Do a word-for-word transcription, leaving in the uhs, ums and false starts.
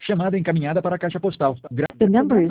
Chamada encaminhada para a caixa postal. Gra- The number